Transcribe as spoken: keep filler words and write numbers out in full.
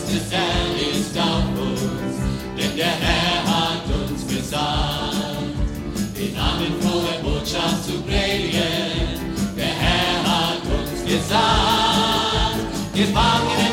Gottes Herr ist auf uns, denn der Herr hat uns gesandt, den Namen frohe Botschaft zu predigen. Der Herr hat uns gesandt, Gefangene